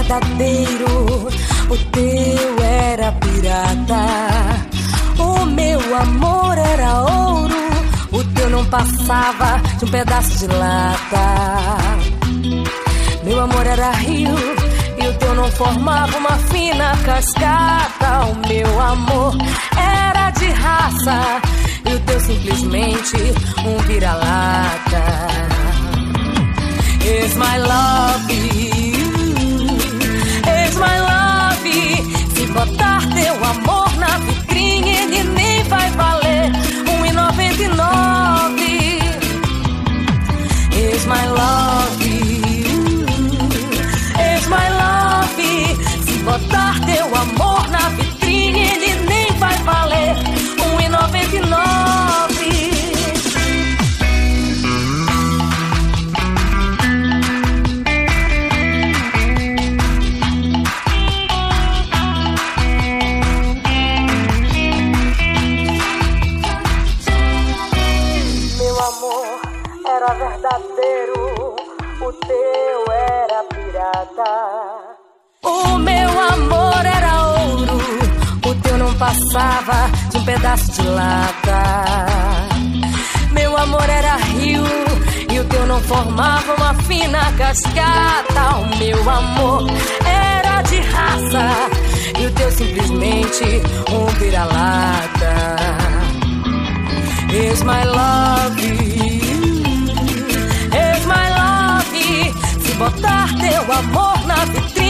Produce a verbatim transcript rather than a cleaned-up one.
verdadeiro, o teu era pirata. O meu amor era ouro, o teu não passava de um pedaço de lata. Meu amor era rio e o teu não formava uma fina cascata. O meu amor era de raça e o teu simplesmente um vira-lata. It's my love, it's my love. Se botar teu amor na vitrine, ele nem vai valer um e noventa e nove. It's my love, it's my love. Se botar teu amor na vitrine, ele nem vai valer um e noventa e nove. Era verdadeiro, o teu era pirata. O meu amor era ouro, o teu não passava de um pedaço de lata. Meu amor era rio e o teu não formava uma fina cascata. O meu amor era de raça e o teu simplesmente um vira-lata. It's my love, botar teu amor na vitrine,